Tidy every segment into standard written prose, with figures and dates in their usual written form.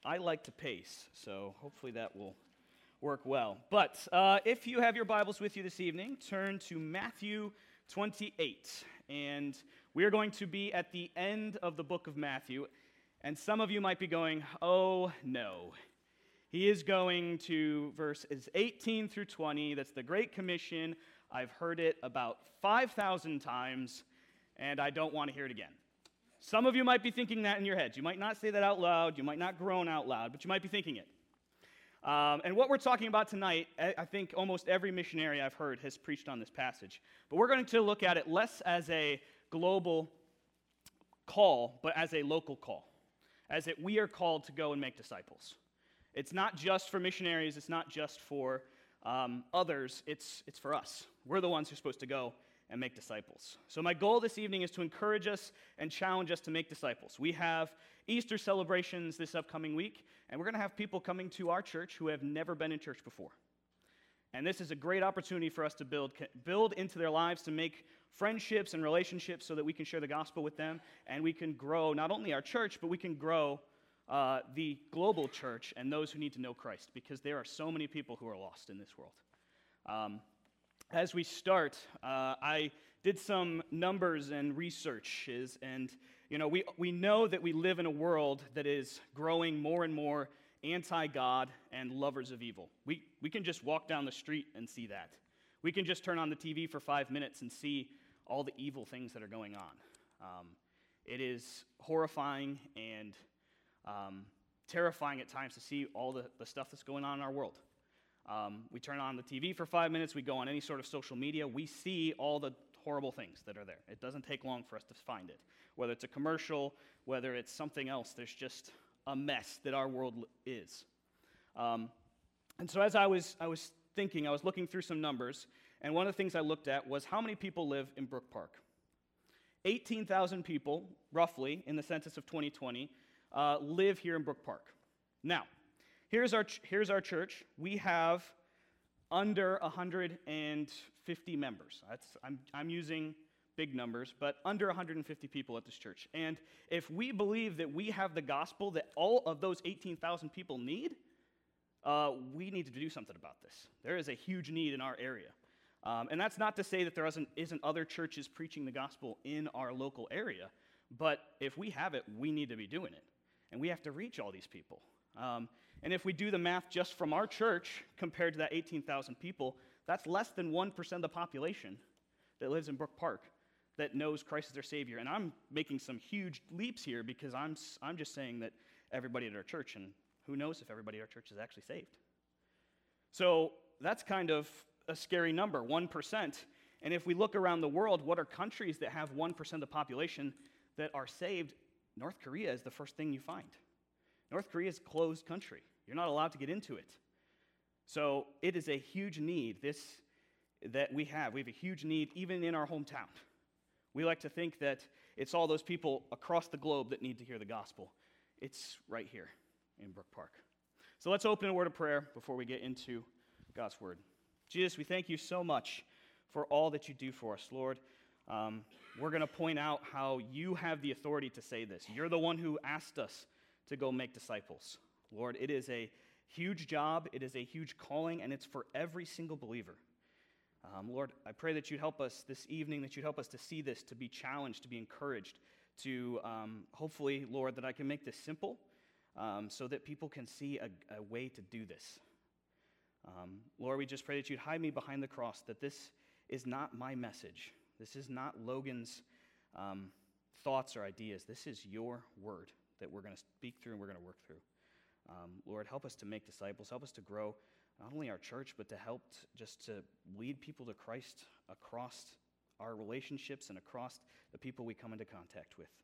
I like to pace, so hopefully that will work well. But if you have your Bibles with you this evening, turn to Matthew 28. And we are going to be at the end of the book of Matthew. And some of you might be going, oh no. He is going to verses 18 through 20. That's the Great Commission. I've heard it about 5,000 times, and I don't want to hear it again. Some of you might be thinking that in your heads. You might not say that out loud. You might not groan out loud, but you might be thinking it. And what we're talking about tonight, I think almost every missionary I've heard has preached on this passage. But we're going to look at it less as a global call, but as a local call. As it we are called to go and make disciples. It's not just for missionaries. It's not just for others. It's for us. We're the ones who are supposed to go and make disciples. So my goal this evening is to encourage us and challenge us to make disciples. We have Easter celebrations this upcoming week, and we're going to have people coming to our church who have never been in church before. And this is a great opportunity for us to build into their lives, to make friendships and relationships so that we can share the gospel with them, and we can grow not only our church, but we can grow the global church and those who need to know Christ, because there are so many people who are lost in this world. As we start, I did some numbers and researches, and we know that we live in a world that is growing more and more anti-God and lovers of evil. We can just walk down the street and see that. We can just turn on the TV for 5 minutes and see all the evil things that are going on. It is horrifying and terrifying at times to see all the stuff that's going on in our world. We turn on the TV for 5 minutes, we go on any sort of social media, we see all the horrible things that are there. It doesn't take long for us to find it. Whether it's a commercial, whether it's something else, there's just a mess that our world is. And so as I was thinking, I was looking through some numbers, and one of the things I looked at was how many people live in Brook Park. 18,000 people, roughly, in the census of 2020, live here in Brook Park. Now, here's our church. We have under 150 members. I'm using big numbers, but under 150 people at this church. And if we believe that we have the gospel that all of those 18,000 people need, we need to do something about this. There is a huge need in our area. And that's not to say that there isn't other churches preaching the gospel in our local area, but if we have it, we need to be doing it. And we have to reach all these people. And if we do the math just from our church compared to that 18,000 people, that's less than 1% of the population that lives in Brook Park that knows Christ as their Savior. And I'm making some huge leaps here because I'm just saying that everybody at our church, and who knows if everybody at our church is actually saved. So that's kind of a scary number, 1%. And if we look around the world, what are countries that have 1% of the population that are saved? North Korea is the first thing you find. North Korea is a closed country. You're not allowed to get into it. So it is a huge need that we have. We have a huge need even in our hometown. We like to think that it's all those people across the globe that need to hear the gospel. It's right here in Brook Park. So let's open a word of prayer before we get into God's word. Jesus, we thank you so much for all that you do for us, Lord. We're going to point out how you have the authority to say this. You're the one who asked us to go make disciples. Lord, it is a huge job, it is a huge calling, and it's for every single believer. Lord, I pray that you'd help us this evening, that you'd help us to see this, to be challenged, to be encouraged, to hopefully, Lord, that I can make this simple so that people can see a way to do this. Lord, we just pray that you'd hide me behind the cross, that this is not my message. This is not Logan's thoughts or ideas. This is your word that we're going to speak through and we're going to work through. Lord, help us to make disciples. Help us to grow not only our church, but to help just to lead people to Christ across our relationships and across the people we come into contact with.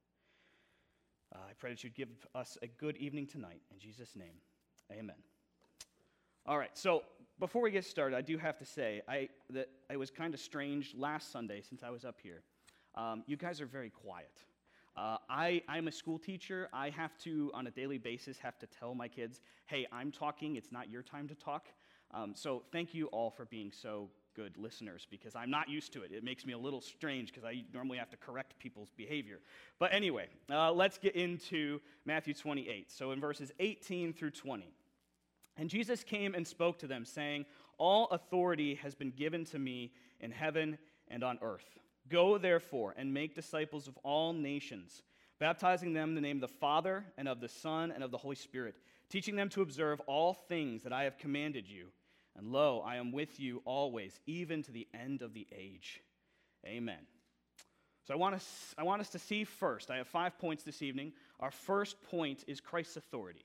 I pray that you'd give us a good evening tonight. In Jesus' name, amen. All right, so before we get started, I do have to say that it was kind of strange last Sunday since I was up here. You guys are very quiet. I'm a school teacher. I have to, on a daily basis, have to tell my kids, hey, I'm talking. It's not your time to talk. So thank you all for being so good listeners because I'm not used to it. It makes me a little strange because I normally have to correct people's behavior. But anyway, let's get into Matthew 28. So in verses 18 through 20. And Jesus came and spoke to them, saying, "All authority has been given to me in heaven and on earth. Go, therefore, and make disciples of all nations, baptizing them in the name of the Father and of the Son and of the Holy Spirit, teaching them to observe all things that I have commanded you. And lo, I am with you always, even to the end of the age." Amen. So I want us to see first, I have 5 points this evening. Our first point is Christ's authority.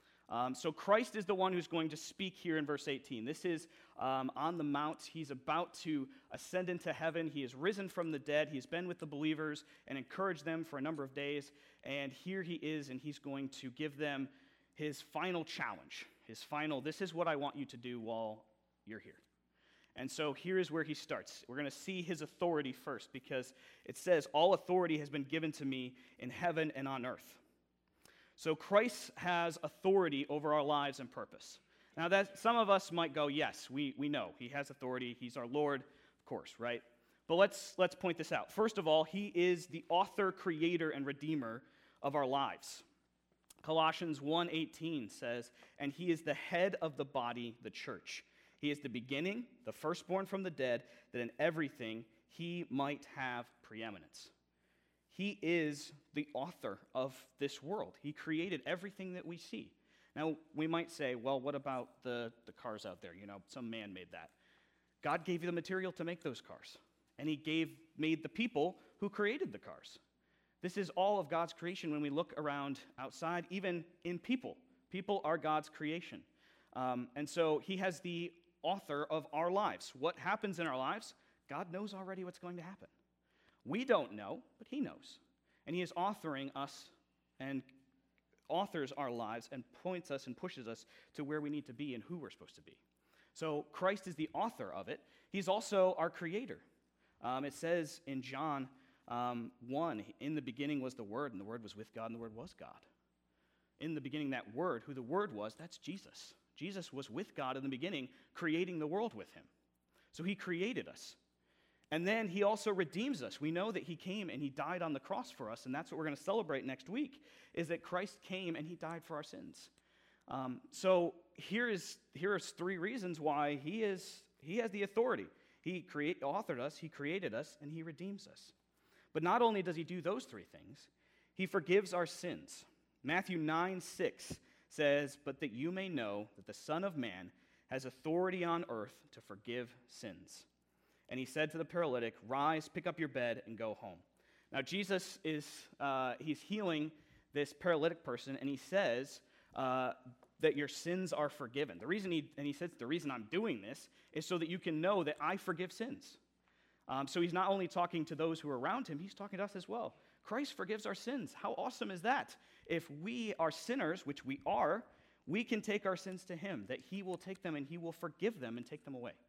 So Christ is the one who's going to speak here in verse 18. This is on the mount. He's about to ascend into heaven. He has risen from the dead. He's been with the believers and encouraged them for a number of days. And here he is, and he's going to give them his final challenge. This is what I want you to do while you're here. And so here is where he starts. We're going to see his authority first because it says, "All authority has been given to me in heaven and on earth." So Christ has authority over our lives and purpose. Now, that some of us might go, yes, we know he has authority. He's our Lord, of course, right? But let's point this out. First of all, he is the author, creator, and redeemer of our lives. Colossians 1:18 says, "And he is the head of the body, the church. He is the beginning, the firstborn from the dead, that in everything he might have preeminence." He is the author of this world. He created everything that we see. Now, we might say, well, what about the cars out there? Some man made that. God gave you the material to make those cars. And he made the people who created the cars. This is all of God's creation when we look around outside, even in people. People are God's creation. And so he has the author of our lives. What happens in our lives, God knows already what's going to happen. We don't know, but he knows. And he is authoring us and authors our lives and points us and pushes us to where we need to be and who we're supposed to be. So Christ is the author of it. He's also our creator. It says in John 1, "In the beginning was the Word, and the Word was with God, and the Word was God." In the beginning, that Word, who the Word was, that's Jesus. Jesus was with God in the beginning, creating the world with him. So he created us. And then he also redeems us. We know that he came and he died on the cross for us, and that's what we're going to celebrate next week, is that Christ came and he died for our sins. So here is 3 reasons why he has the authority. He authored us, he created us, and he redeems us. But not only does he do those 3 things, he forgives our sins. Matthew 9:6 says, "But that you may know that the Son of Man has authority on earth to forgive sins. And he said to the paralytic, 'Rise, pick up your bed, and go home.'" Now, Jesus he's healing this paralytic person, and he says that your sins are forgiven. He says, the reason I'm doing this is so that you can know that I forgive sins. So he's not only talking to those who are around him, he's talking to us as well. Christ forgives our sins. How awesome is that? If we are sinners, which we are, we can take our sins to him, that he will take them and he will forgive them and take them away.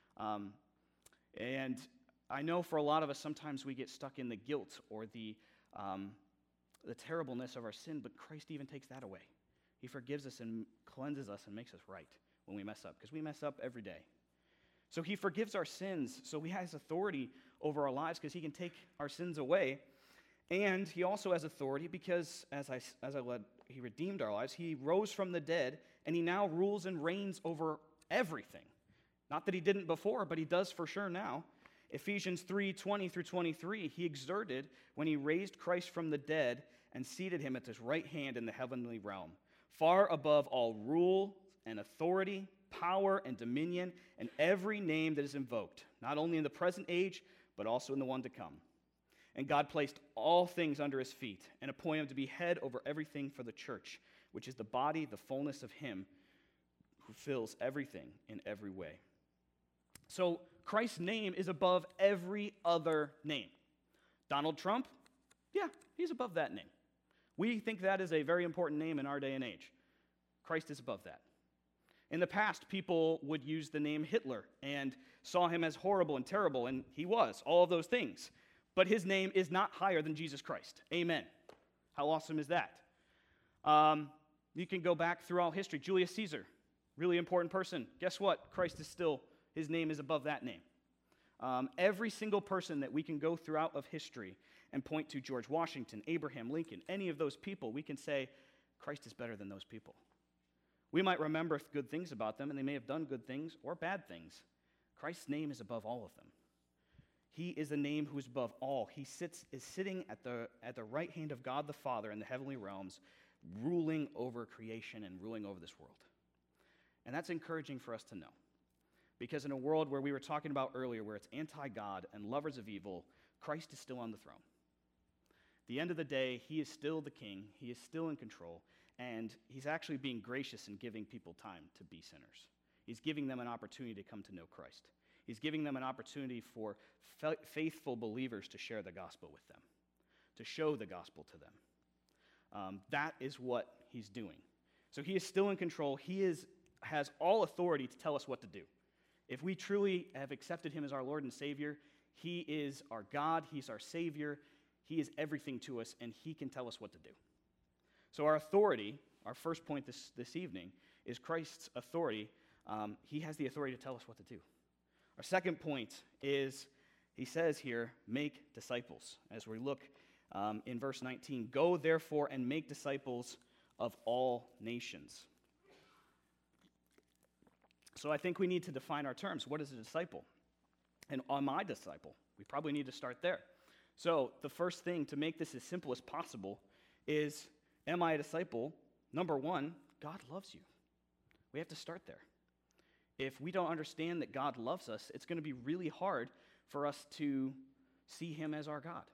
And I know for a lot of us, sometimes we get stuck in the guilt or the terribleness of our sin, but Christ even takes that away. He forgives us and cleanses us and makes us right when we mess up, because we mess up every day. So he forgives our sins, so he has authority over our lives because he can take our sins away. And he also has authority because, he redeemed our lives. He rose from the dead, and he now rules and reigns over everything. Not that he didn't before, but he does for sure now. Ephesians 3:20 through 23, he exerted when he raised Christ from the dead and seated him at his right hand in the heavenly realm, far above all rule and authority, power and dominion, and every name that is invoked, not only in the present age, but also in the one to come. And God placed all things under his feet and appointed him to be head over everything for the church, which is the body, the fullness of him who fills everything in every way. So Christ's name is above every other name. Donald Trump? Yeah, he's above that name. We think that is a very important name in our day and age. Christ is above that. In the past, people would use the name Hitler and saw him as horrible and terrible, and he was, all of those things. But his name is not higher than Jesus Christ. Amen. How awesome is that? You can go back through all history. Julius Caesar, really important person. Guess what? Christ is still his name is above that name. Every single person that we can go throughout of history and point to George Washington, Abraham Lincoln, any of those people, we can say, Christ is better than those people. We might remember good things about them, and they may have done good things or bad things. Christ's name is above all of them. He is the name who is above all. He is sitting at the right hand of God the Father in the heavenly realms, ruling over creation and ruling over this world. And that's encouraging for us to know. Because in a world where we were talking about earlier, where it's anti-God and lovers of evil, Christ is still on the throne. At the end of the day, he is still the king, he is still in control, and he's actually being gracious in giving people time to be sinners. He's giving them an opportunity to come to know Christ. He's giving them an opportunity for faithful believers to share the gospel with them, to show the gospel to them. That is what he's doing. So he is still in control. He has all authority to tell us what to do. If we truly have accepted him as our Lord and Savior, he is our God, he's our Savior, he is everything to us, and he can tell us what to do. So our authority, our first point this evening, is Christ's authority. He has the authority to tell us what to do. Our second point is, he says here, make disciples. As we look in verse 19, go therefore and make disciples of all nations. So I think we need to define our terms. What is a disciple? And am I a disciple? We probably need to start there. So the first thing to make this as simple as possible is, am I a disciple? Number one, God loves you. We have to start there. If we don't understand that God loves us, it's going to be really hard for us to see him as our God.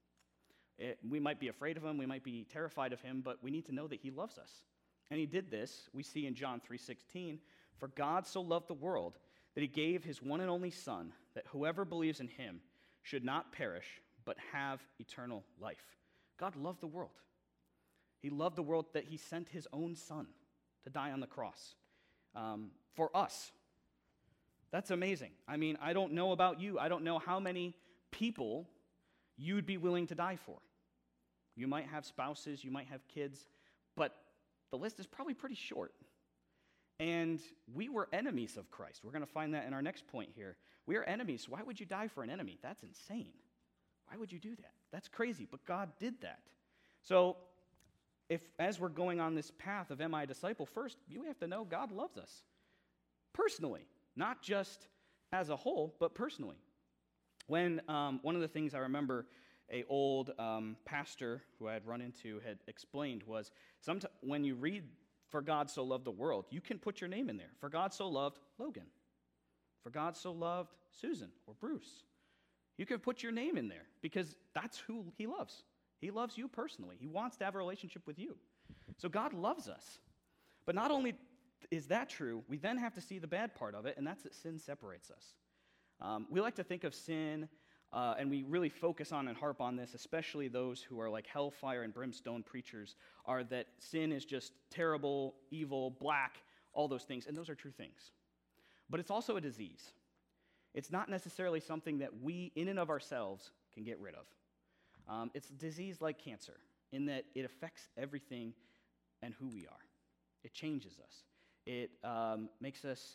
We might be afraid of him, we might be terrified of him, but we need to know that he loves us. And he did this, we see in John 3:16, for God so loved the world that he gave his one and only Son, that whoever believes in him should not perish, but have eternal life. God loved the world. He loved the world that he sent his own Son to die on the cross for us. That's amazing. I mean, I don't know about you. I don't know how many people you'd be willing to die for. You might have spouses, you might have kids, but the list is probably pretty short. And we were enemies of Christ. We're going to find that in our next point here. We are enemies. Why would you die for an enemy? That's insane. Why would you do that? That's crazy, but God did that. So as we're going on this path of am I a disciple, first, you have to know God loves us personally, not just as a whole, but personally. When one of the things I remember an old pastor who I had run into had explained was, when you read for God so loved the world, you can put your name in there. For God so loved Logan. For God so loved Susan or Bruce. You can put your name in there because that's who he loves. He loves you personally. He wants to have a relationship with you. So God loves us. But not only is that true, we then have to see the bad part of it, and that's that sin separates us. We like to think of sin, and we really focus on and harp on this, especially those who are like hellfire and brimstone preachers, are that sin is just terrible, evil, black, all those things, and those are true things. But it's also a disease. It's not necessarily something that we, in and of ourselves, can get rid of. It's a disease like cancer, in that it affects everything and who we are. It changes us. It makes us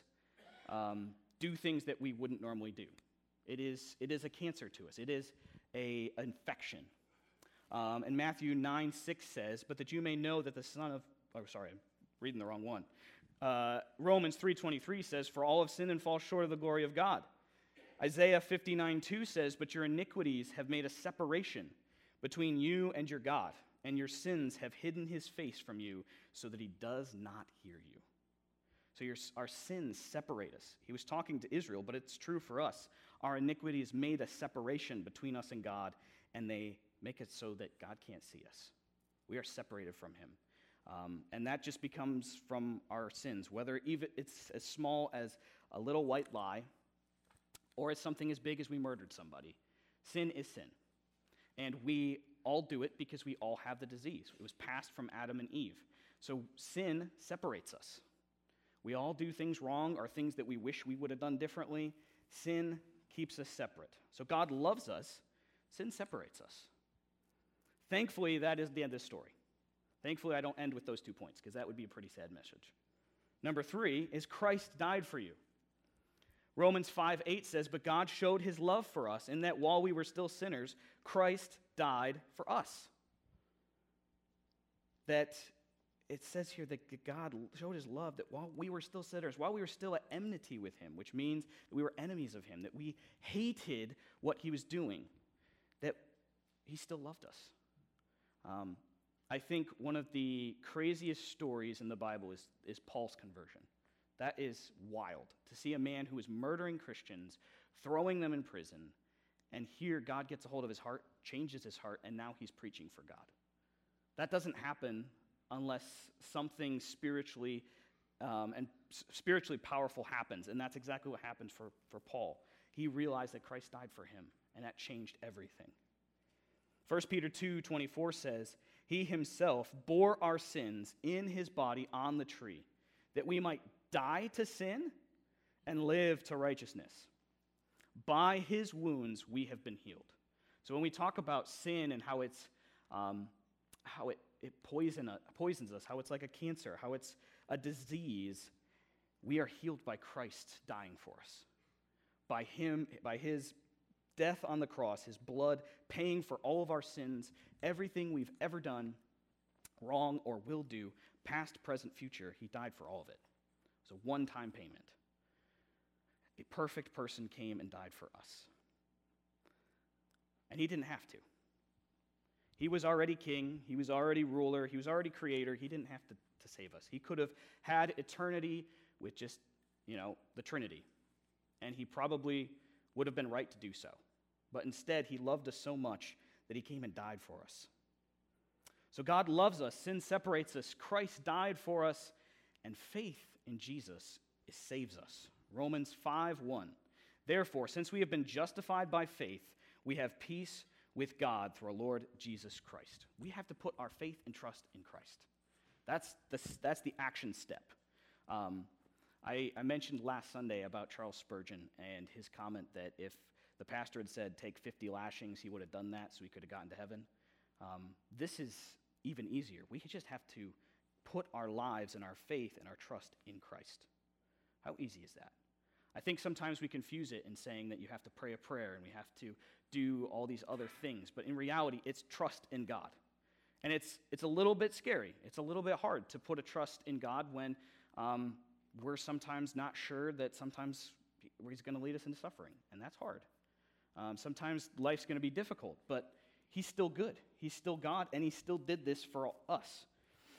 do things that we wouldn't normally do. It is a cancer to us. It is an infection. And Matthew 9:6 says, but that you may know that the Son of... Oh, sorry, I'm reading the wrong one. Romans 3:23 says, for all have sinned and fall short of the glory of God. Isaiah 59:2 says, but your iniquities have made a separation between you and your God, and your sins have hidden his face from you so that he does not hear you. So our sins separate us. He was talking to Israel, but it's true for us. Our iniquities made a separation between us and God, and they make it so that God can't see us. We are separated from him. And that just becomes from our sins, whether even it's as small as a little white lie, or it's something as big as we murdered somebody. Sin is sin. And we all do it because we all have the disease. It was passed from Adam and Eve. So sin separates us. We all do things wrong or things that we wish we would have done differently. Sin keeps us separate. So God loves us. Sin separates us. Thankfully, that is the end of the story. Thankfully, I don't end with those 2 points because that would be a pretty sad message. Number 3 is Christ died for you. Romans 5:8 says, "But God showed his love for us in that while we were still sinners, Christ died for us." That it says here that God showed his love that while we were still sinners, while we were still at enmity with him, which means that we were enemies of him, that we hated what he was doing, that he still loved us. I think one of the craziest stories in the Bible is Paul's conversion. That is wild, to see a man who is murdering Christians, throwing them in prison, and here God gets a hold of his heart, changes his heart, and now he's preaching for God. That doesn't happen unless something spiritually powerful happens, and that's exactly what happens for Paul. He realized that Christ died for him, and that changed everything. 1 Peter 2:24 says, "He himself bore our sins in his body on the tree, that we might die to sin and live to righteousness. By his wounds we have been healed." So when we talk about sin and how it poisons us, how it's like a cancer, how it's a disease, we are healed by Christ dying for us. By his death on the cross, his blood paying for all of our sins, everything we've ever done wrong or will do, past, present, future, he died for all of it. It was a one-time payment. A perfect person came and died for us. And he didn't have to. He was already king, he was already ruler, he was already creator. He didn't have to save us. He could have had eternity with just, the Trinity. And he probably would have been right to do so. But instead, he loved us so much that he came and died for us. So God loves us, sin separates us, Christ died for us, and faith in Jesus saves us. Romans 5:1. "Therefore, since we have been justified by faith, we have peace with God through our Lord Jesus Christ." We have to put our faith and trust in Christ. That's the action step. I mentioned last Sunday about Charles Spurgeon and his comment that if the pastor had said, "Take 50 lashings," he would have done that so he could have gotten to heaven. This is even easier. We just have to put our lives and our faith and our trust in Christ. How easy is that? I think sometimes we confuse it in saying that you have to pray a prayer and we have to do all these other things, but in reality, it's trust in God. And it's a little bit scary. It's a little bit hard to put a trust in God when we're sometimes not sure that sometimes he's going to lead us into suffering, and that's hard. Sometimes life's going to be difficult, but he's still good. He's still God, and he still did this for us.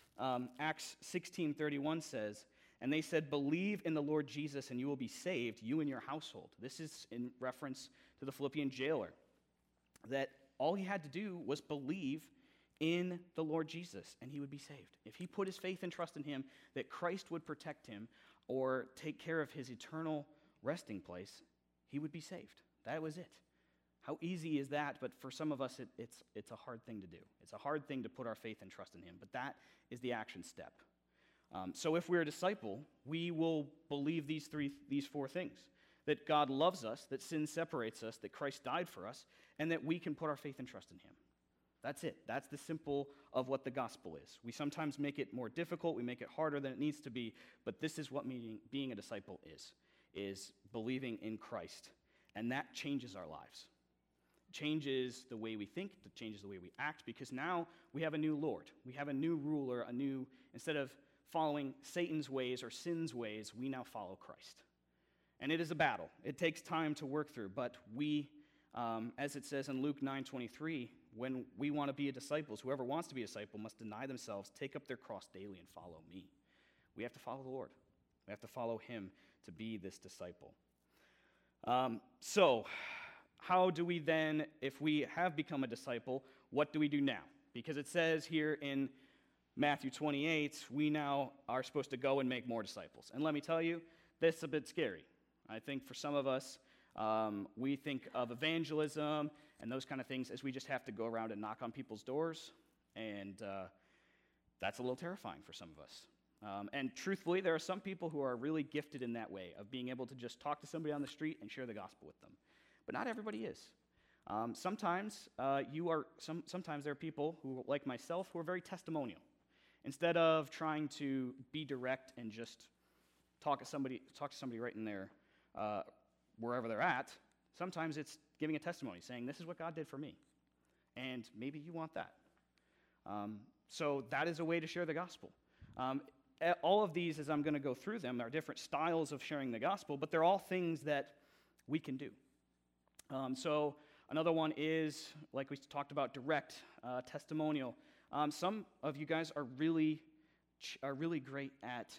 Acts 16:31 says, "And they said, 'Believe in the Lord Jesus, and you will be saved, you and your household.'" This is in reference to the Philippian jailer, that all he had to do was believe in the Lord Jesus, and he would be saved. If he put his faith and trust in him, that Christ would protect him or take care of his eternal resting place, he would be saved. That was it. How easy is that? But for some of us, it's a hard thing to do. It's a hard thing to put our faith and trust in him, but that is the action step. So if we're a disciple, we will believe these four things: that God loves us, that sin separates us, that Christ died for us, and that we can put our faith and trust in him. That's it. That's the simple of what the gospel is. We sometimes make it more difficult, we make it harder than it needs to be, but this is what being a disciple is believing in Christ, and that changes our lives. It changes the way we think, it changes the way we act, because now we have a new Lord. We have a new ruler, instead of following Satan's ways or sin's ways, we now follow Christ. And it is a battle. It takes time to work through, but we, as it says in Luke 9:23, when we want to be a disciple, whoever wants to be a disciple must deny themselves, take up their cross daily, and follow me. We have to follow the Lord. We have to follow him to be this disciple. So, how do we then, if we have become a disciple, what do we do now? Because it says here in Matthew 28, we now are supposed to go and make more disciples. And let me tell you, this is a bit scary. I think for some of us, we think of evangelism and those kind of things as we just have to go around and knock on people's doors, and that's a little terrifying for some of us. And truthfully, there are some people who are really gifted in that way, of being able to just talk to somebody on the street and share the gospel with them. But not everybody is. Sometimes there are people who, like myself, who are very testimonial. Instead of trying to be direct and just talk to somebody right in their wherever they're at. Sometimes it's giving a testimony, saying, this is what God did for me. And maybe you want that. So that is a way to share the gospel. All of these, as I'm going to go through them, are different styles of sharing the gospel, but they're all things that we can do. So another one is, like we talked about, direct, testimonial. Some of you guys are really great at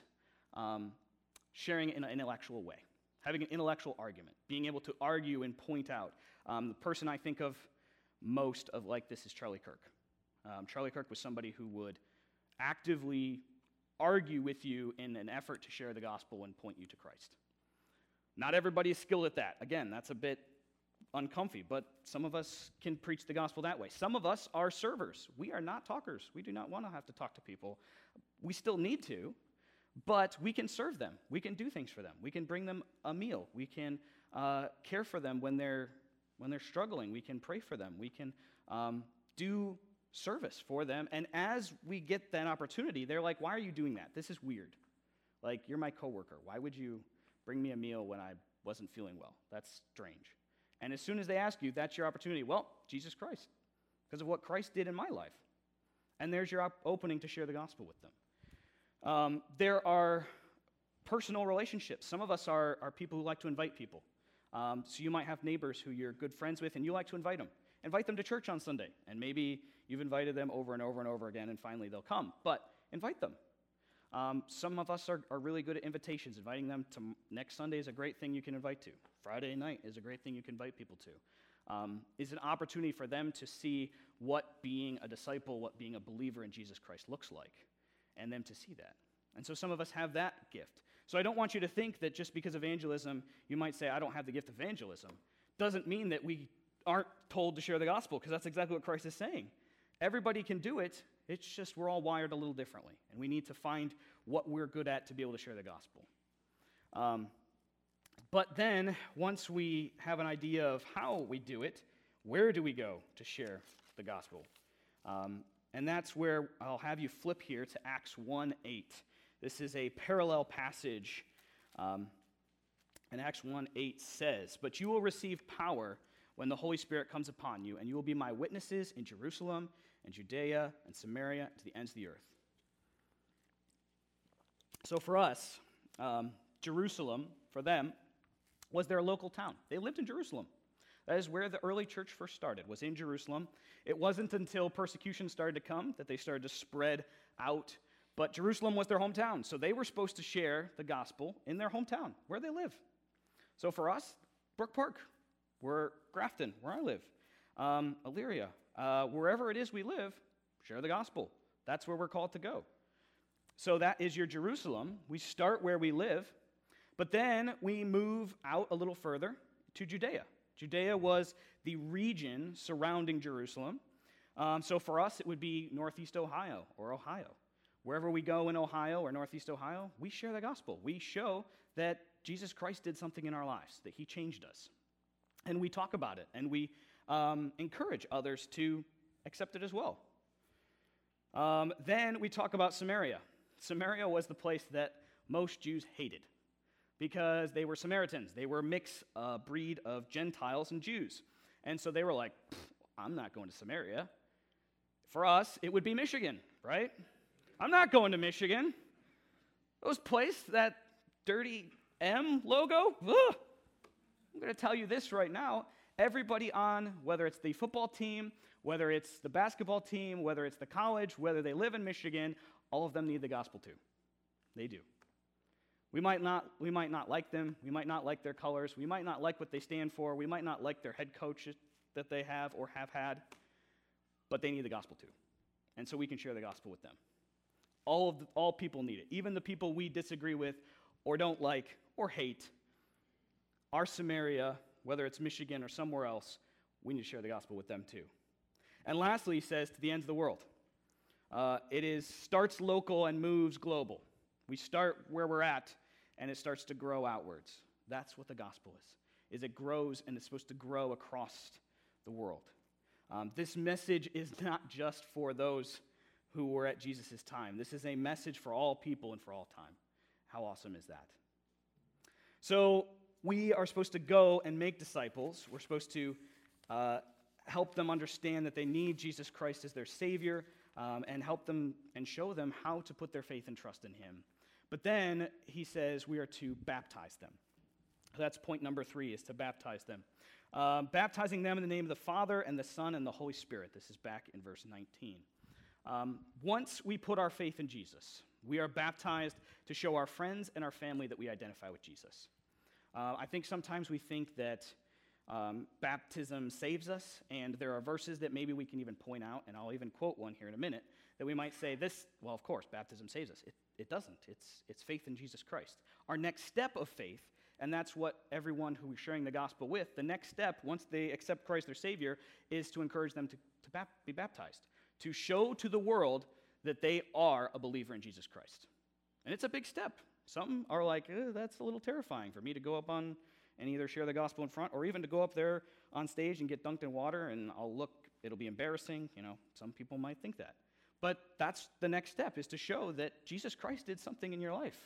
sharing in an intellectual way, having an intellectual argument, being able to argue and point out. The person I think of most of like this is Charlie Kirk. Charlie Kirk was somebody who would actively argue with you in an effort to share the gospel and point you to Christ. Not everybody is skilled at that. Again, that's a bit uncomfy, but some of us can preach the gospel that way. Some of us are servers. We are not talkers. We do not want to have to talk to people. We still need to, but we can serve them. We can do things for them. We can bring them a meal. We can care for them when they're struggling. We can pray for them. We can do service for them. And as we get that opportunity, they're like, why are you doing that? This is weird. Like, you're my coworker. Why would you bring me a meal when I wasn't feeling well? That's strange. And as soon as they ask you, that's your opportunity. Well, Jesus Christ, because of what Christ did in my life. And there's your opening to share the gospel with them. There are personal relationships. Some of us are people who like to invite people. So you might have neighbors who you're good friends with, and you like to invite them. Invite them to church on Sunday. And maybe you've invited them over and over and over again, and finally they'll come. But invite them. Some of us are really good at invitations. Inviting them to next Sunday is a great thing you can invite to. Friday night is a great thing you can invite people to. Is an opportunity for them to see what being a disciple, what being a believer in Jesus Christ looks like, and them to see that. And so some of us have that gift. So I don't want you to think that just because evangelism, you might say, I don't have the gift of evangelism. Doesn't mean that we aren't told to share the gospel, because that's exactly what Christ is saying. Everybody can do it. It's just we're all wired a little differently, and we need to find what we're good at to be able to share the gospel. But then, once we have an idea of how we do it, where do we go to share the gospel? And that's where I'll have you flip here to Acts 1:8. This is a parallel passage. And Acts 1:8 says, "But you will receive power when the Holy Spirit comes upon you, and you will be my witnesses in Jerusalem and Judea and Samaria and to the ends of the earth." So for us, Jerusalem, for them, was their local town. They lived in Jerusalem. That is where the early church first started, was in Jerusalem. It wasn't until persecution started to come that they started to spread out. But Jerusalem was their hometown, so they were supposed to share the gospel in their hometown, where they live. So for us, Brook Park, we're Grafton, where I live, Elyria, wherever it is we live, share the gospel. That's where we're called to go. So that is your Jerusalem. We start where we live, but then we move out a little further to Judea. Judea was the region surrounding Jerusalem. So for us, it would be Northeast Ohio or Ohio. Wherever we go in Ohio or Northeast Ohio, we share the gospel. We show that Jesus Christ did something in our lives, that he changed us. And we talk about it, and we encourage others to accept it as well. Then we talk about Samaria. Samaria was the place that most Jews hated because they were Samaritans. They were a mixed breed of Gentiles and Jews. And so they were like, I'm not going to Samaria. For us, it would be Michigan, right? I'm not going to Michigan. Those places, that dirty M logo, ugh. I'm going to tell you this right now. Everybody on, whether it's the football team, whether it's the basketball team, whether it's the college, whether they live in Michigan, all of them need the gospel too. They do. We might not like them. We might not like their colors. We might not like what they stand for. We might not like their head coach that they have or have had, but they need the gospel too. And so we can share the gospel with them. All people need it. Even the people we disagree with or don't like or hate, our Samaria, whether it's Michigan or somewhere else, we need to share the gospel with them too. And lastly, he says, to the ends of the world. It starts local and moves global. We start where we're at, and it starts to grow outwards. That's what the gospel is it grows, and it's supposed to grow across the world. This message is not just for those who were at Jesus' time. This is a message for all people and for all time. How awesome is that? So we are supposed to go and make disciples. We're supposed to help them understand that they need Jesus Christ as their Savior, and help them and show them how to put their faith and trust in him. But then he says we are to baptize them. That's point number 3, is to baptize them. Baptizing them in the name of the Father and the Son and the Holy Spirit. This is back in verse 19. Once we put our faith in Jesus, we are baptized to show our friends and our family that we identify with Jesus. I think sometimes we think that baptism saves us, and there are verses that maybe we can even point out, and I'll even quote one here in a minute, that we might say this, well, of course, baptism saves us. It doesn't. It's faith in Jesus Christ. Our next step of faith, and that's what everyone who we're sharing the gospel with, the next step, once they accept Christ their Savior, is to encourage them to be baptized, to show to the world that they are a believer in Jesus Christ. And it's a big step. Some are like, that's a little terrifying for me to go up on and either share the gospel in front, or even to go up there on stage and get dunked in water, and it'll be embarrassing. Some people might think that. But that's the next step, is to show that Jesus Christ did something in your life.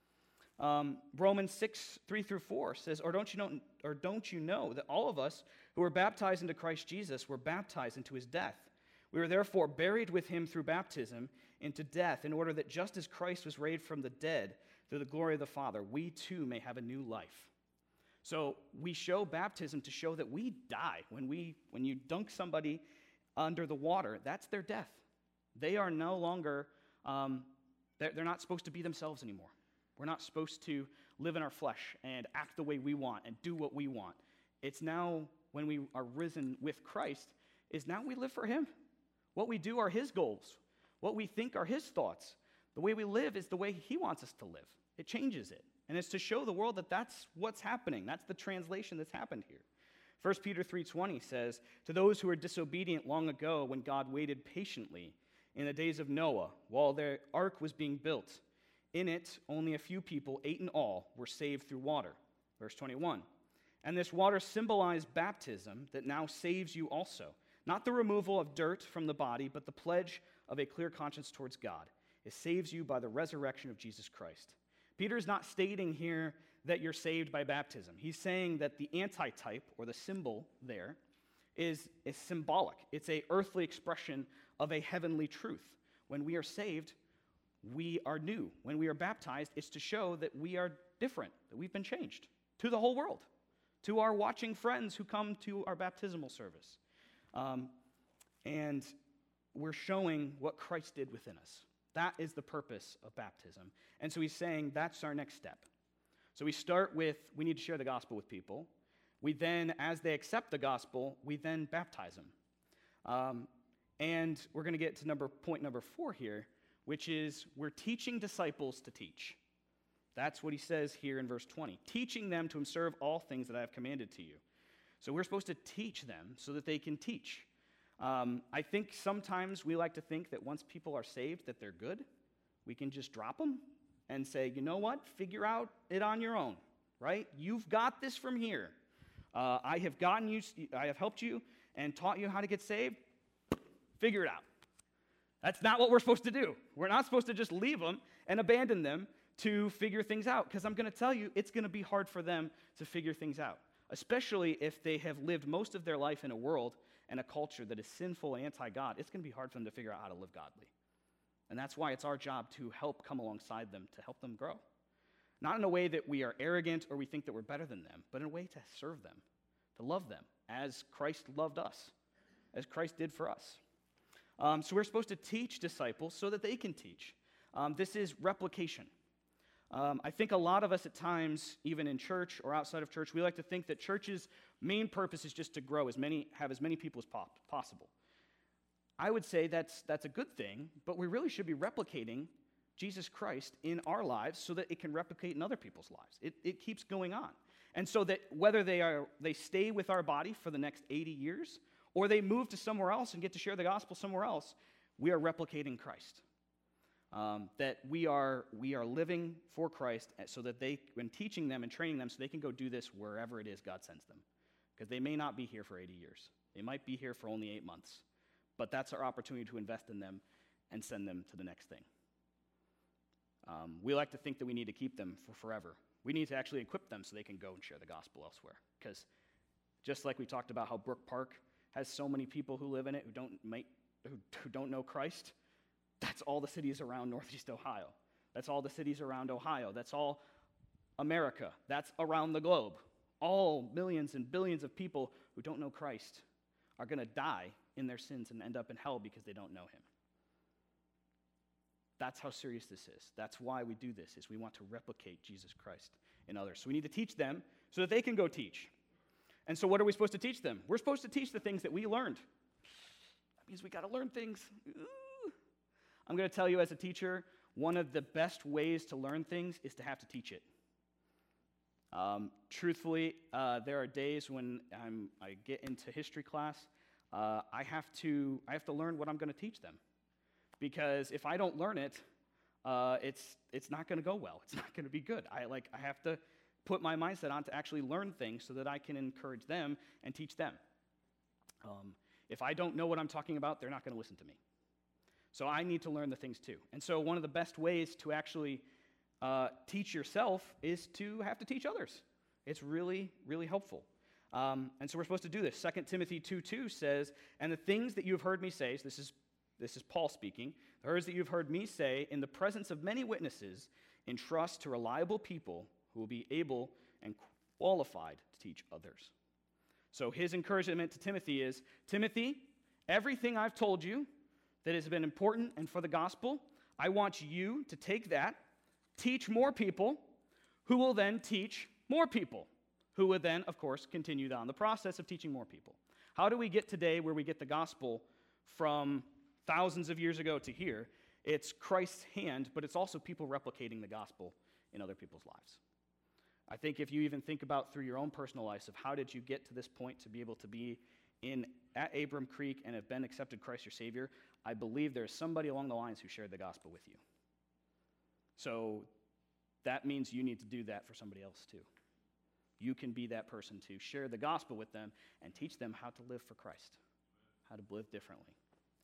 Romans 6:3-4 says, or don't you know that all of us who were baptized into Christ Jesus were baptized into his death? We were therefore buried with him through baptism into death, in order that just as Christ was raised from the dead through the glory of the Father, we too may have a new life. So we show baptism to show that we die. When you dunk somebody under the water, that's their death. They are no longer, they're not supposed to be themselves anymore. We're not supposed to live in our flesh and act the way we want and do what we want. It's now, when we are risen with Christ, is now we live for him. What we do are his goals. What we think are his thoughts. The way we live is the way he wants us to live. It changes it. And it's to show the world that that's what's happening. That's the translation that's happened here. 1 Peter 3:20 says, to those who were disobedient long ago, when God waited patiently in the days of Noah, while their ark was being built, in it only a few people, 8 in all, were saved through water. Verse 21. And this water symbolized baptism that now saves you also. Not the removal of dirt from the body, but the pledge of a clear conscience towards God. It saves you by the resurrection of Jesus Christ. Peter is not stating here that you're saved by baptism. He's saying that the antitype, or the symbol there, is symbolic. It's an earthly expression of a heavenly truth. When we are saved, we are new. When we are baptized, it's to show that we are different, that we've been changed to the whole world, to our watching friends who come to our baptismal service. And we're showing what Christ did within us. That is the purpose of baptism. And so he's saying that's our next step. So we start with, we need to share the gospel with people. We then, as they accept the gospel, we then baptize them. And we're going to get to point number 4 here, which is we're teaching disciples to teach. That's what he says here in verse 20. Teaching them to observe all things that I have commanded to you. So we're supposed to teach them so that they can teach. I think sometimes we like to think that once people are saved, that they're good. We can just drop them and say, you know what? Figure out it on your own, right? You've got this from here. I have helped you and taught you how to get saved. Figure it out. That's not what we're supposed to do. We're not supposed to just leave them and abandon them to figure things out, because I'm going to tell you, it's going to be hard for them to figure things out, especially if they have lived most of their life in a world and a culture that is sinful and anti-God. It's going to be hard for them to figure out how to live godly. And that's why it's our job to help come alongside them, to help them grow. Not in a way that we are arrogant or we think that we're better than them, but in a way to serve them, to love them as Christ loved us, as Christ did for us. So we're supposed to teach disciples so that they can teach. This is replication. I think a lot of us at times, even in church or outside of church, we like to think that church's main purpose is just to grow have as many people as possible. I would say that's a good thing, but we really should be replicating Jesus Christ in our lives so that it can replicate in other people's lives. It keeps going on. And so that whether they stay with our body for the next 80 years or they move to somewhere else and get to share the gospel somewhere else, we are replicating Christ. That we are living for Christ so that when teaching them and training them, so they can go do this wherever it is God sends them. Because they may not be here for 80 years. They might be here for only 8 months. But that's our opportunity to invest in them and send them to the next thing. We like to think that we need to keep them for forever. We need to actually equip them so they can go and share the gospel elsewhere. Because just like we talked about how Brook Park has so many people who live in it who don't know Christ, that's all the cities around Northeast Ohio. That's all the cities around Ohio. That's all America. That's around the globe. All millions and billions of people who don't know Christ are going to die in their sins and end up in hell because they don't know him. That's how serious this is. That's why we do this, is we want to replicate Jesus Christ in others. So we need to teach them so that they can go teach. And so what are we supposed to teach them? We're supposed to teach the things that we learned. That means we got to learn things. Ooh. I'm going to tell you as a teacher, one of the best ways to learn things is to have to teach it. Truthfully, there are days when I get into history class, I have to learn what I'm going to teach them. Because if I don't learn it, it's not going to go well. It's not going to be good. I have to put my mindset on to actually learn things so that I can encourage them and teach them. If I don't know what I'm talking about, they're not going to listen to me. So I need to learn the things too. And so one of the best ways to actually teach yourself is to have to teach others. It's really, really helpful. And so we're supposed to do this. 2 Timothy 2:2 says, "And the things that you have heard me say," so this is Paul speaking, "the words that you have heard me say in the presence of many witnesses, entrust to reliable people who will be able and qualified to teach others." So his encouragement to Timothy is, Timothy, everything I've told you that has been important and for the gospel, I want you to take that, teach more people, who will then teach more people, who will then, of course, continue down the process of teaching more people. How do we get today where we get the gospel from thousands of years ago to here? It's Christ's hand, but it's also people replicating the gospel in other people's lives. I think if you even think about through your own personal lives of how did you get to this point to be able to be at Abram Creek and have been accepted Christ your Savior, I believe there's somebody along the lines who shared the gospel with you. So that means you need to do that for somebody else too. You can be that person to share the gospel with them and teach them how to live for Christ, how to live differently.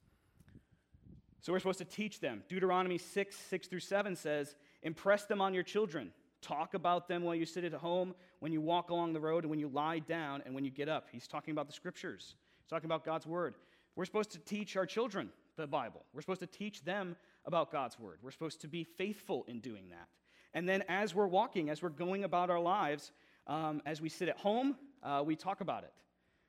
So we're supposed to teach them. Deuteronomy 6:6-7 says, "Impress them on your children. Talk about them while you sit at home, when you walk along the road, and when you lie down, and when you get up." He's talking about the scriptures. He's talking about God's word. We're supposed to teach our children the Bible. We're supposed to teach them about God's word. We're supposed to be faithful in doing that. And then as we're walking, as we're going about our lives, as we sit at home, we talk about it.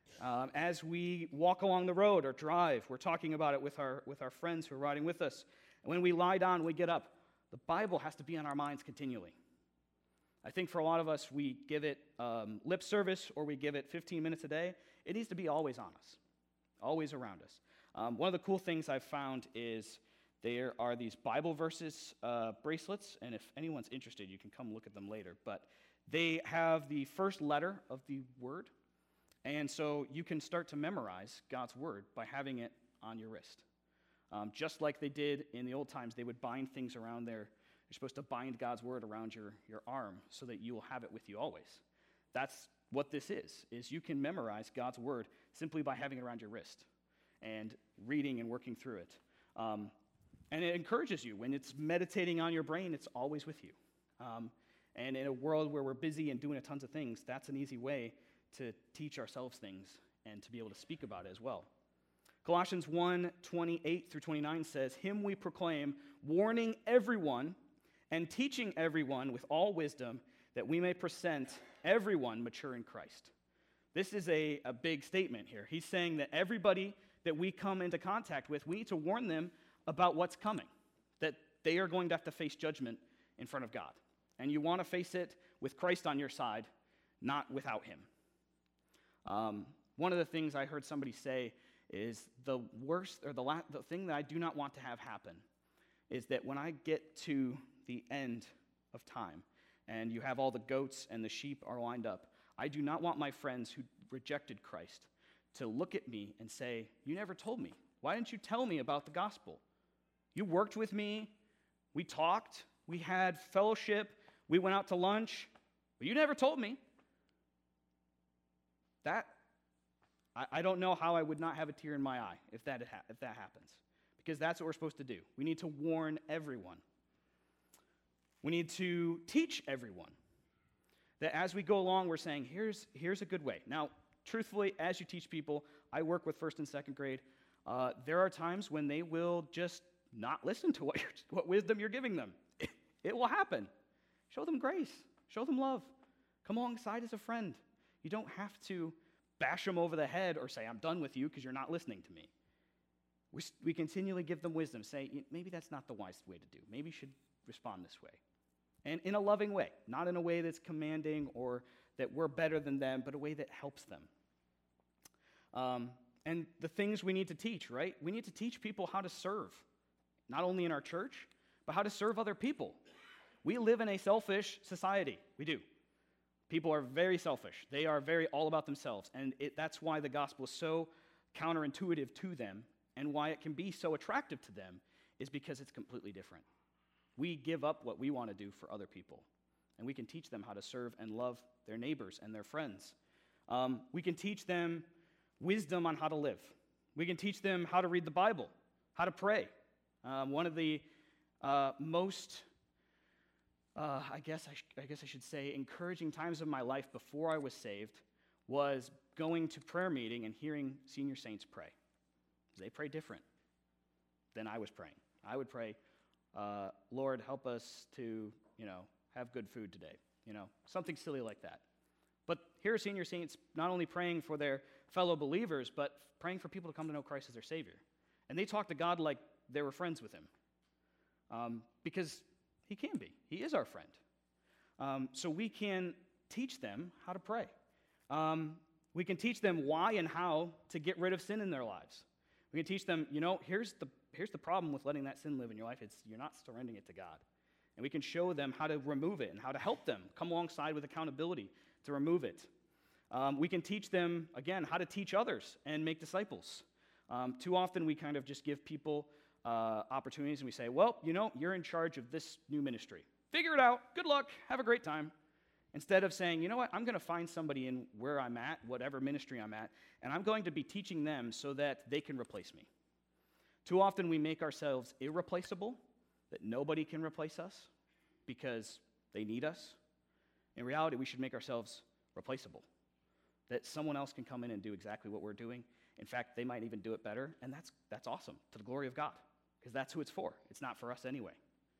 As we walk along the road or drive, we're talking about it with our friends who are riding with us. And when we lie down, we get up. The Bible has to be on our minds continually. I think for a lot of us, we give it lip service or we give it 15 minutes a day. It needs to be always on us, always around us. One of the cool things I've found is there are these Bible verses bracelets, and if anyone's interested, you can come look at them later. But they have the first letter of the word, and so you can start to memorize God's word by having it on your wrist. Just like they did in the old times, they would bind things around there. You're supposed to bind God's word around your arm so that you will have it with you always. That's what this is you can memorize God's word simply by having it around your wrist and reading and working through it. And it encourages you. When it's meditating on your brain, it's always with you. And in a world where we're busy and doing tons of things, that's an easy way to teach ourselves things and to be able to speak about it as well. Colossians 1:28-29 says, "Him we proclaim, warning everyone and teaching everyone with all wisdom, that we may present everyone mature in Christ." This is a big statement here. He's saying that everybody that we come into contact with, we need to warn them about what's coming, that they are going to have to face judgment in front of God. And you want to face it with Christ on your side, not without him. One of the things I heard somebody say is the worst, or the thing that I do not want to have happen is that when I get to the end of time and you have all the goats and the sheep are lined up, I do not want my friends who rejected Christ to look at me and say, "You never told me. Why didn't you tell me about the gospel? You worked with me, we talked, we had fellowship, we went out to lunch, but you never told me." I don't know how I would not have a tear in my eye if that happens, because that's what we're supposed to do. We need to warn everyone. We need to teach everyone that as we go along, we're saying, here's a good way. Now, truthfully, as you teach people, I work with first and second grade. There are times when they will just not listen to what wisdom you're giving them. It will happen. Show them grace. Show them love. Come alongside as a friend. You don't have to bash them over the head or say, I'm done with you because you're not listening to me. We continually give them wisdom. Say, maybe that's not the wisest way to do. Maybe you should respond this way. And in a loving way, not in a way that's commanding or that we're better than them, but a way that helps them. And the things we need to teach, right? We need to teach people how to serve, not only in our church, but how to serve other people. We live in a selfish society. We do. People are very selfish. They are very all about themselves. And that's why the gospel is so counterintuitive to them, and why it can be so attractive to them is because it's completely different. We give up what we want to do for other people, and we can teach them how to serve and love their neighbors and their friends. We can teach them wisdom on how to live. We can teach them how to read the Bible, how to pray. One of the most, I guess I should say, encouraging times of my life before I was saved was going to prayer meeting and hearing senior saints pray. They pray different than I was praying. I would pray, Lord, help us to, have good food today. Something silly like that. But here are senior saints not only praying for their fellow believers, but praying for people to come to know Christ as their Savior. And they talk to God like they were friends with him. Because he can be. He is our friend. So we can teach them how to pray. We can teach them why and how to get rid of sin in their lives. We can teach them, here's the problem with letting that sin live in your life. You're not surrendering it to God. And we can show them how to remove it and how to help them come alongside with accountability to remove it. We can teach them, again, how to teach others and make disciples. Too often we kind of just give people opportunities and we say, well, you're in charge of this new ministry. Figure it out. Good luck. Have a great time. Instead of saying, you know what, I'm going to find somebody in where I'm at, whatever ministry I'm at, and I'm going to be teaching them so that they can replace me. Too often we make ourselves irreplaceable, that nobody can replace us because they need us. In reality, we should make ourselves replaceable, that someone else can come in and do exactly what we're doing. In fact, they might even do it better, and that's awesome, to the glory of God, because that's who it's for. It's not for us anyway.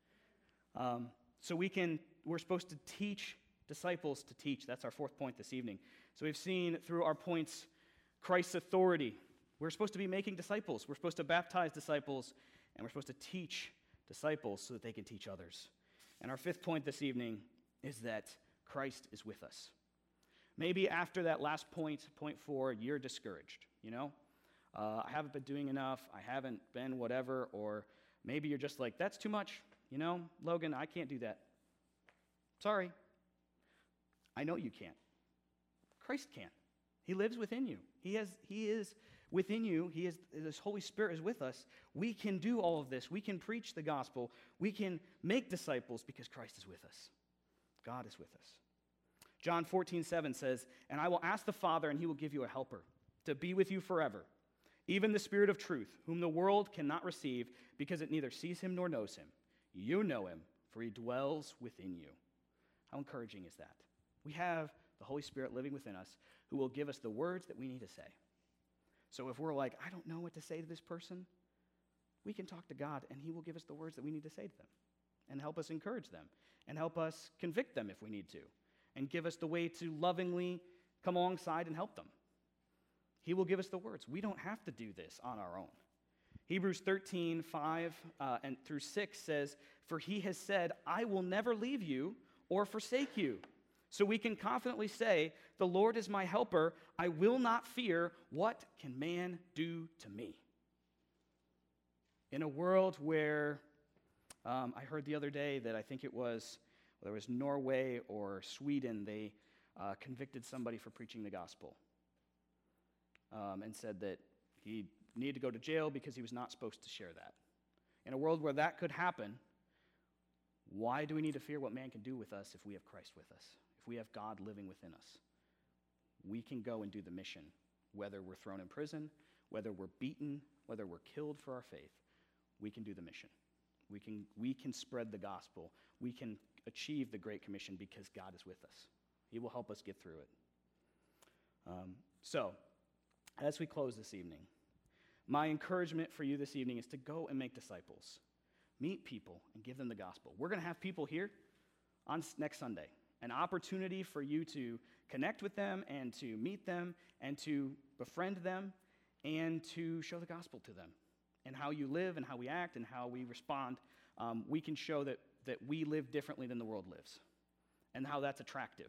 So we're supposed to teach disciples to teach. That's our fourth point this evening. So we've seen through our points Christ's authority. We're supposed to be making disciples. We're supposed to baptize disciples, and we're supposed to teach disciples so that they can teach others. And our fifth point this evening is that Christ is with us. Maybe after that last point 4, you're discouraged. I haven't been doing enough. I haven't been whatever. Or maybe you're just like, that's too much. Logan, I can't do that. Sorry. I know you can't. Christ can. He lives within you. He is within you. His Holy Spirit is with us. We can do all of this. We can preach the gospel. We can make disciples because Christ is with us. God is with us. John 14:7 says, "And I will ask the Father, and he will give you a helper to be with you forever, even the Spirit of truth, whom the world cannot receive because it neither sees him nor knows him. You know him, for he dwells within you." How encouraging is that? We have the Holy Spirit living within us who will give us the words that we need to say. So if we're like, I don't know what to say to this person, we can talk to God, and he will give us the words that we need to say to them and help us encourage them and help us convict them if we need to and give us the way to lovingly come alongside and help them. He will give us the words. We don't have to do this on our own. Hebrews 13:5 and through 6 says, "For he has said, I will never leave you or forsake you." So we can confidently say, "The Lord is my helper. I will not fear. What can man do to me?" In a world where, I heard the other day that I think it was, whether it was Norway or Sweden, they convicted somebody for preaching the gospel and said that he needed to go to jail because he was not supposed to share that. In a world where that could happen, why do we need to fear what man can do with us if we have Christ with us? If we have God living within us? We can go and do the mission, whether we're thrown in prison, whether we're beaten, whether we're killed for our faith. We can do the mission. We can spread the gospel. We can achieve the Great Commission because God is with us. He will help us get through it. So, as we close this evening, my encouragement for you this evening is to go and make disciples. Meet people and give them the gospel. We're going to have people here on next Sunday, an opportunity for you to connect with them and to meet them and to befriend them and to show the gospel to them. And how you live and how we act and how we respond, we can show that we live differently than the world lives and how that's attractive.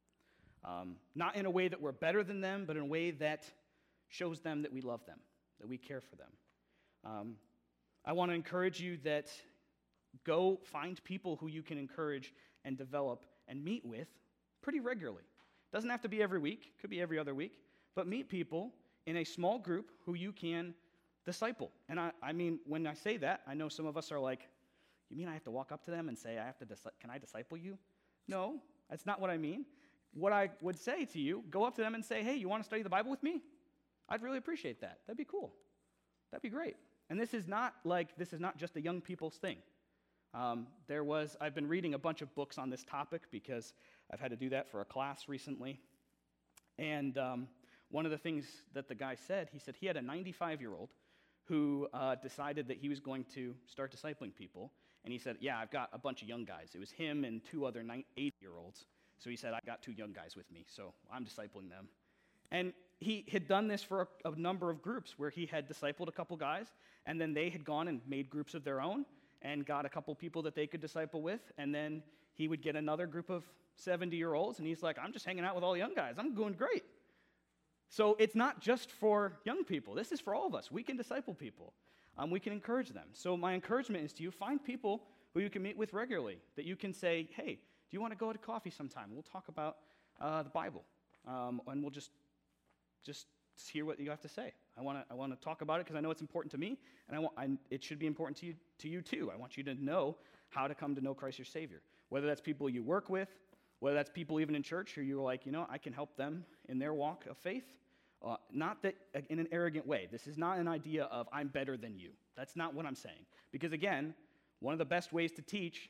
Not in a way that we're better than them, but in a way that shows them that we love them, that we care for them. I want to encourage you that go find people who you can encourage and develop and meet with pretty regularly. Doesn't have to be every week, could be every other week, but meet people in a small group who you can disciple. And I mean, when I say that, I know some of us are like, you mean I have to walk up to them and say, can I disciple you? No, that's not what I mean. What I would say to you, go up to them and say, hey, you want to study the Bible with me? I'd really appreciate that. That'd be cool. That'd be great. And this is not just a young people's thing. I've been reading a bunch of books on this topic because I've had to do that for a class recently. And one of the things that the guy said, he said he had a 95-year-old who decided that he was going to start discipling people. And he said, yeah, I've got a bunch of young guys. It was him and two other 80-year-olds. So he said, I got two young guys with me, so I'm discipling them. And he had done this for a number of groups where he had discipled a couple guys, and then they had gone and made groups of their own and got a couple people that they could disciple with, and then he would get another group of 70-year-olds, and he's like, I'm just hanging out with all the young guys. I'm doing great. So it's not just for young people. This is for all of us. We can disciple people. We can encourage them. So my encouragement is to you, find people who you can meet with regularly, that you can say, hey, do you want to go to coffee sometime? We'll talk about the Bible, and we'll just hear what you have to say. I want to talk about it because I know it's important to me, and it should be important to you too. I want you to know how to come to know Christ your Savior. Whether that's people you work with, whether that's people even in church who you're like, I can help them in their walk of faith. Not that in an arrogant way. This is not an idea of I'm better than you. That's not what I'm saying. Because again, one of the best ways to teach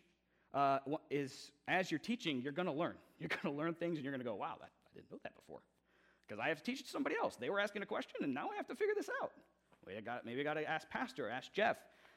is as you're teaching, you're going to learn. You're going to learn things and you're going to go, wow, I didn't know that before. Because I have to teach it to somebody else. They were asking a question and now I have to figure this out. Maybe I got to ask Pastor, ask Jeff.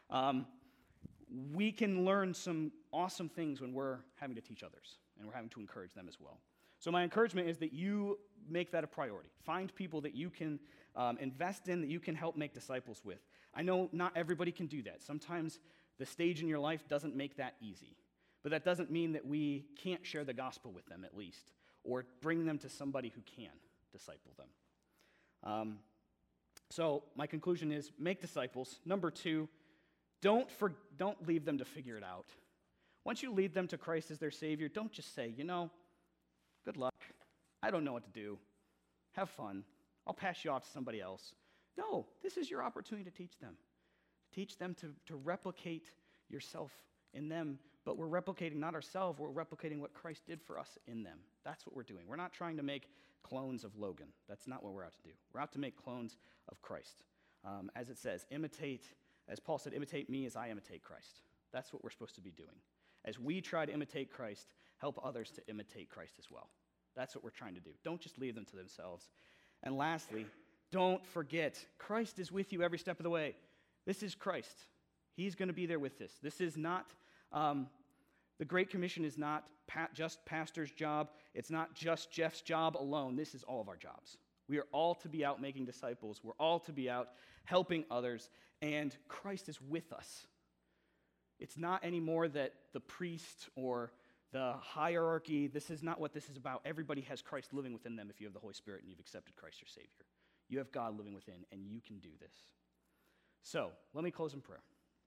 We can learn some awesome things when we're having to teach others and we're having to encourage them as well. So my encouragement is that you make that a priority. Find people that you can invest in, that you can help make disciples with. I know not everybody can do that. Sometimes the stage in your life doesn't make that easy. But that doesn't mean that we can't share the gospel with them at least, or bring them to somebody who can disciple them. So my conclusion is make disciples. Number 2, don't leave them to figure it out. Once you lead them to Christ as their Savior, don't just say, good luck. I don't know what to do. Have fun. I'll pass you off to somebody else. No, this is your opportunity to teach them. Teach them to replicate yourself in them, but we're replicating not ourselves, we're replicating what Christ did for us in them. That's what we're doing. We're not trying to make clones of Logan. That's not what we're out to do. We're out to make clones of Christ. As it says, as Paul said, imitate me as I imitate Christ. That's what we're supposed to be doing. As we try to imitate Christ, help others to imitate Christ as well. That's what we're trying to do. Don't just leave them to themselves. And lastly, don't forget, Christ is with you every step of the way. This is Christ. He's going to be there with this. This is not, the Great Commission is not just pastor's job. It's not just Jeff's job alone. This is all of our jobs. We are all to be out making disciples. We're all to be out helping others. And Christ is with us. It's not anymore that the priest or the hierarchy, this is not what this is about. Everybody has Christ living within them if you have the Holy Spirit and you've accepted Christ your Savior. You have God living within, and you can do this. So, let me close in prayer.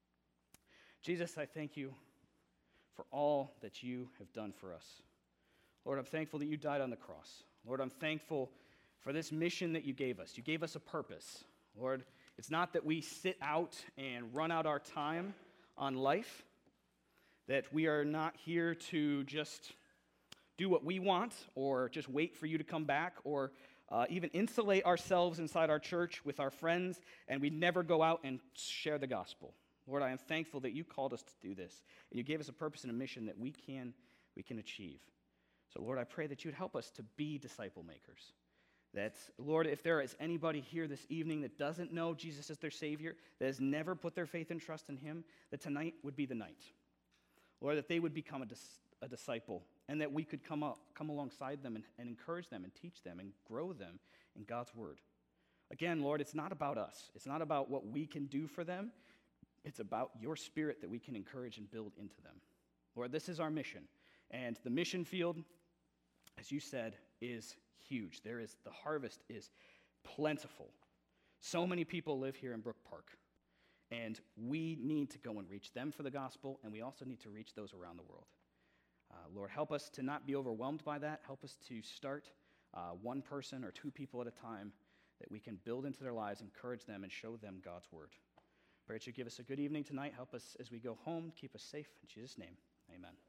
Jesus, I thank you for all that you have done for us. Lord, I'm thankful that you died on the cross. Lord, I'm thankful for this mission that you gave us. You gave us a purpose. Lord, it's not that we sit out and run out our time on life, that we are not here to just do what we want or just wait for you to come back or even insulate ourselves inside our church with our friends and we never go out and share the gospel. Lord, I am thankful that you called us to do this and you gave us a purpose and a mission that we can we can achieve. So, Lord, I pray that you'd help us to be disciple makers. That, Lord, if there is anybody here this evening that doesn't know Jesus as their Savior, that has never put their faith and trust in him, that tonight would be the night. Lord, that they would become a disciple, and that we could come alongside them and encourage them and teach them and grow them in God's word. Again, Lord, it's not about us. It's not about what we can do for them. It's about your Spirit that we can encourage and build into them. Lord, this is our mission. And the mission field, as you said, is huge. The harvest is plentiful. So many people live here in Brook Park. And we need to go and reach them for the gospel, and we also need to reach those around the world. Lord, help us to not be overwhelmed by that. Help us to start one person or two people at a time that we can build into their lives, encourage them, and show them God's word. Pray that you give us a good evening tonight. Help us as we go home. Keep us safe. In Jesus' name, amen.